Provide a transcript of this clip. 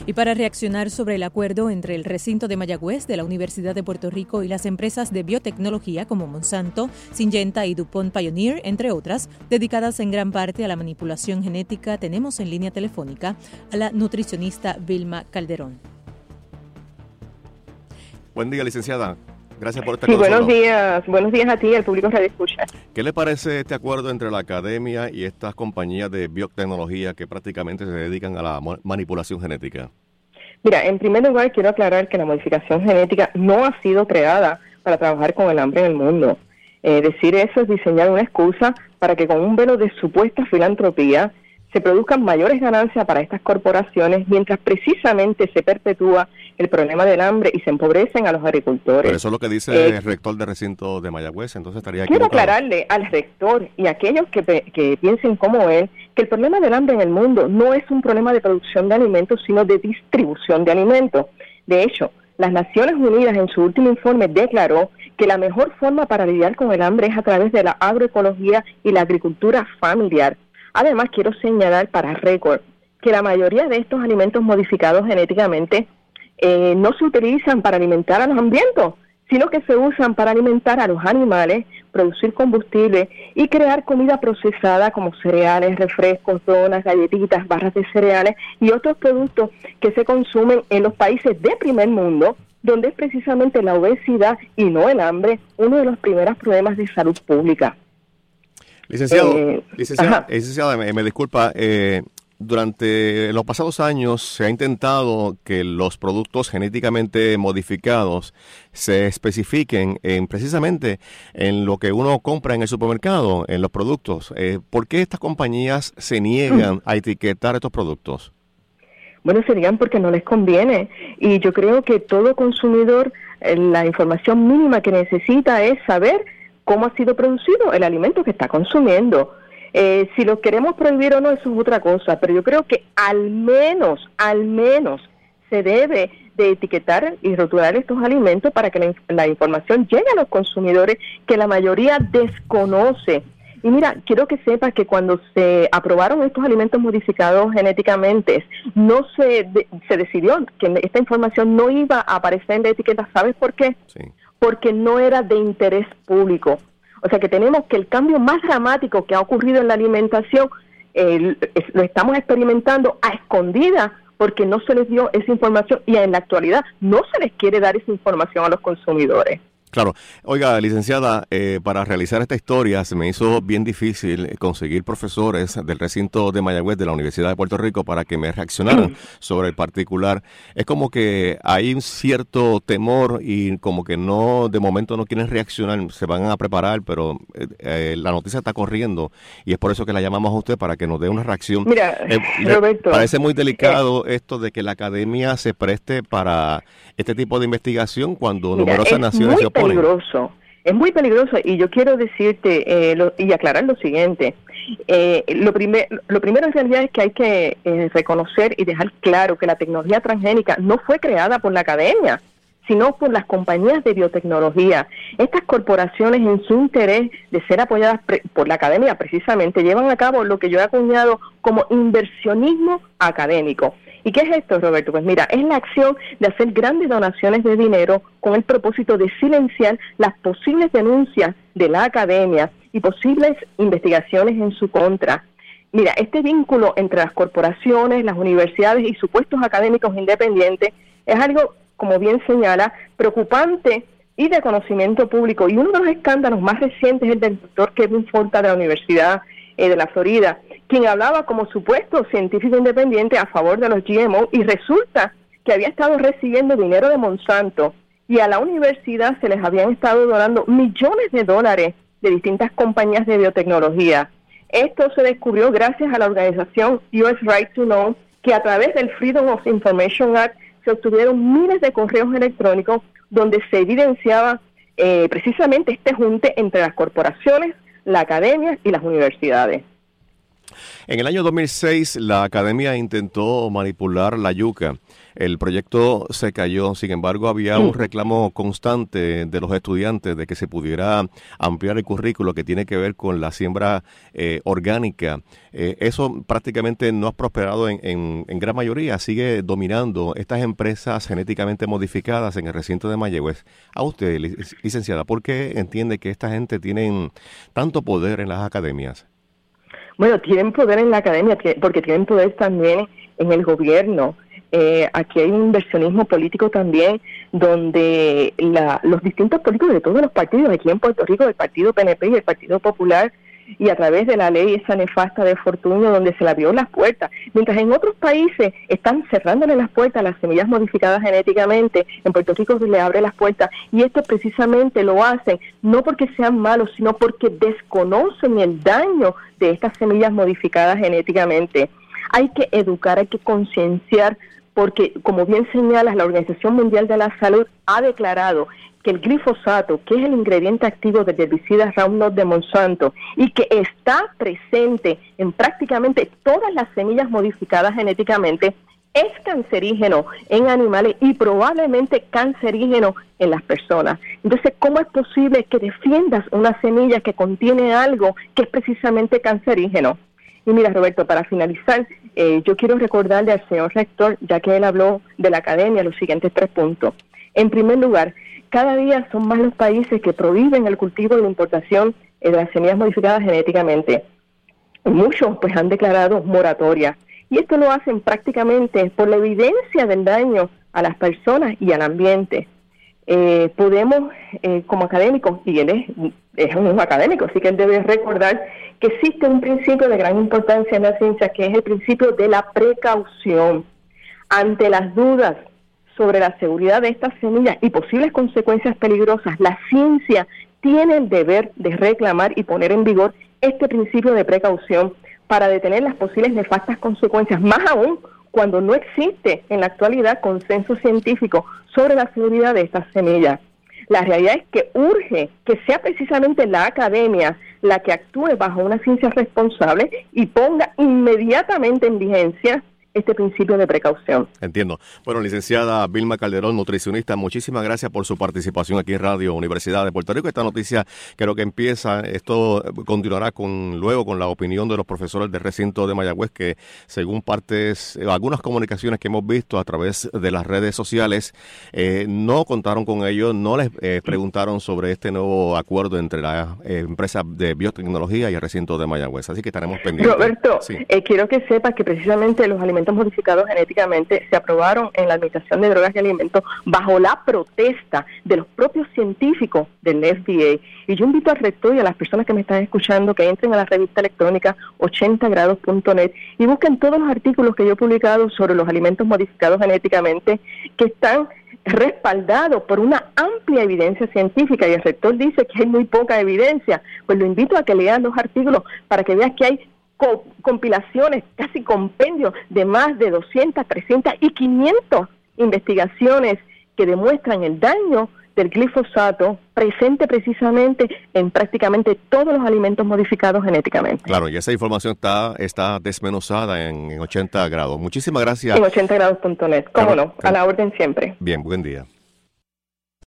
Y para reaccionar sobre el acuerdo entre el recinto de Mayagüez de la Universidad de Puerto Rico y las empresas de biotecnología como Monsanto, Syngenta y DuPont Pioneer, entre otras, dedicadas en gran parte a la manipulación genética, tenemos en línea telefónica a la nutricionista Vilma Calderón. Buen día, licenciada. Gracias por estar con nosotros. Buenos días a ti y al público Radio Escucha. ¿Qué le parece este acuerdo entre la academia y estas compañías de biotecnología que prácticamente se dedican a la manipulación genética? Mira, en primer lugar quiero aclarar que la modificación genética no ha sido creada para trabajar con el hambre en el mundo. Decir eso es diseñar una excusa para que con un velo de supuesta filantropía se produzcan mayores ganancias para estas corporaciones, mientras precisamente se perpetúa el problema del hambre y se empobrecen a los agricultores. Pero eso es lo que dice el rector del recinto de Mayagüez, entonces estaría equivocado. Quiero aclararle al rector y a aquellos que piensen como él, que el problema del hambre en el mundo no es un problema de producción de alimentos, sino de distribución de alimentos. De hecho, las Naciones Unidas en su último informe declaró que la mejor forma para lidiar con el hambre es a través de la agroecología y la agricultura familiar. Además, quiero señalar para récord que la mayoría de estos alimentos modificados genéticamente no se utilizan para alimentar a los hambrientos, sino que se usan para alimentar a los animales, producir combustible y crear comida procesada como cereales, refrescos, donas, galletitas, barras de cereales y otros productos que se consumen en los países de primer mundo, donde es precisamente la obesidad y no el hambre uno de los primeros problemas de salud pública. Licenciada, me disculpa, durante los pasados años se ha intentado que los productos genéticamente modificados se especifiquen precisamente en lo que uno compra en el supermercado, en los productos. ¿Por qué estas compañías se niegan a etiquetar estos productos? Bueno, serían porque no les conviene. Y yo creo que todo consumidor, la información mínima que necesita es saber cómo ha sido producido el alimento que está consumiendo. Si lo queremos prohibir o no, eso es otra cosa, pero yo creo que al menos se debe de etiquetar y rotular estos alimentos para que la información llegue a los consumidores, que la mayoría desconoce. Y mira, quiero que sepas que cuando se aprobaron estos alimentos modificados genéticamente, no se decidió que esta información no iba a aparecer en la etiqueta. ¿Sabes por qué? Sí. Porque no era de interés público. O sea que tenemos que el cambio más dramático que ha ocurrido en la alimentación lo estamos experimentando a escondidas porque no se les dio esa información y en la actualidad no se les quiere dar esa información a los consumidores. Claro. Oiga, licenciada, para realizar esta historia se me hizo bien difícil conseguir profesores del recinto de Mayagüez de la Universidad de Puerto Rico para que me reaccionaran sobre el particular. Es como que hay un cierto temor y como que no, de momento no quieren reaccionar, se van a preparar, pero la noticia está corriendo y es por eso que la llamamos a usted para que nos dé una reacción. Mira, Roberto, parece muy delicado esto de que la academia se preste para este tipo de investigación cuando numerosas naciones se oponen. Es muy peligroso y yo quiero decirte y aclarar lo siguiente. Lo primero en realidad es que hay que reconocer y dejar claro que la tecnología transgénica no fue creada por la academia, sino por las compañías de biotecnología. Estas corporaciones, en su interés de ser apoyadas por la academia precisamente, llevan a cabo lo que yo he acuñado como inversionismo académico. ¿Y qué es esto, Roberto? Pues mira, es la acción de hacer grandes donaciones de dinero con el propósito de silenciar las posibles denuncias de la academia y posibles investigaciones en su contra. Mira, este vínculo entre las corporaciones, las universidades y supuestos académicos independientes es algo, como bien señala, preocupante y de conocimiento público. Y uno de los escándalos más recientes es el del doctor Kevin Forta de la Universidad de la Florida, quien hablaba como supuesto científico independiente a favor de los GMO y resulta que había estado recibiendo dinero de Monsanto y a la universidad se les habían estado donando millones de dólares de distintas compañías de biotecnología. Esto se descubrió gracias a la organización US Right to Know, que a través del Freedom of Information Act se obtuvieron miles de correos electrónicos donde se evidenciaba precisamente este junte entre las corporaciones, la academia y las universidades. En el año 2006, la academia intentó manipular la yuca. El proyecto se cayó, sin embargo, había un reclamo constante de los estudiantes de que se pudiera ampliar el currículo que tiene que ver con la siembra orgánica. Eso prácticamente no ha prosperado en gran mayoría, sigue dominando estas empresas genéticamente modificadas en el recinto de Mayagüez. A usted, licenciada, ¿por qué entiende que esta gente tiene tanto poder en las academias? Bueno, tienen poder en la academia porque tienen poder también en el gobierno. Aquí hay un inversionismo político también, donde los distintos políticos de todos los partidos, aquí en Puerto Rico, el Partido PNP y el Partido Popular, y a través de la ley esa nefasta de Fortunio, donde se le abrió las puertas, mientras en otros países están cerrándole las puertas a las semillas modificadas genéticamente, en Puerto Rico se le abre las puertas, y esto precisamente lo hacen, no porque sean malos, sino porque desconocen el daño de estas semillas modificadas genéticamente. Hay que educar, hay que concienciar, porque como bien señalas, la Organización Mundial de la Salud ha declarado que el glifosato, que es el ingrediente activo del herbicida Roundup de Monsanto y que está presente en prácticamente todas las semillas modificadas genéticamente, es cancerígeno en animales y probablemente cancerígeno en las personas. Entonces, ¿cómo es posible que defiendas una semilla que contiene algo que es precisamente cancerígeno? Y mira, Roberto, para finalizar, yo quiero recordarle al señor rector, ya que él habló de la academia, los siguientes 3 puntos. En primer lugar, cada día son más los países que prohíben el cultivo y la importación de las semillas modificadas genéticamente. Muchos pues han declarado moratoria. Y esto lo hacen prácticamente por la evidencia del daño a las personas y al ambiente. Podemos, como académicos, y él es un académico, así que él debe recordar que existe un principio de gran importancia en la ciencia, que es el principio de la precaución. Ante las dudas sobre la seguridad de estas semillas y posibles consecuencias peligrosas, la ciencia tiene el deber de reclamar y poner en vigor este principio de precaución para detener las posibles nefastas consecuencias, más aún cuando no existe en la actualidad consenso científico sobre la seguridad de estas semillas. La realidad es que urge que sea precisamente la academia la que actúe bajo una ciencia responsable y ponga inmediatamente en vigencia este principio de precaución. Entiendo. Bueno, licenciada Vilma Calderón, nutricionista, muchísimas gracias por su participación aquí en Radio Universidad de Puerto Rico. Esta noticia creo que empieza, esto continuará luego con la opinión de los profesores del recinto de Mayagüez, que según algunas comunicaciones que hemos visto a través de las redes sociales, no contaron con ellos, no les preguntaron sobre este nuevo acuerdo entre la empresa de biotecnología y el recinto de Mayagüez. Así que estaremos pendientes. Roberto, sí. Quiero que sepas que precisamente los alimentos modificados genéticamente se aprobaron en la Administración de Drogas y Alimentos bajo la protesta de los propios científicos del FDA. Y yo invito al rector y a las personas que me están escuchando que entren a la revista electrónica 80grados.net y busquen todos los artículos que yo he publicado sobre los alimentos modificados genéticamente, que están respaldados por una amplia evidencia científica, y el rector dice que hay muy poca evidencia. Pues lo invito a que lean los artículos para que veas que hay compilaciones, casi compendios de más de 200, 300 y 500 investigaciones que demuestran el daño del glifosato presente precisamente en prácticamente todos los alimentos modificados genéticamente. Claro, y esa información está desmenuzada en 80 grados. Muchísimas gracias. En 80grados.net, cómo no, a la orden siempre. Bien, buen día.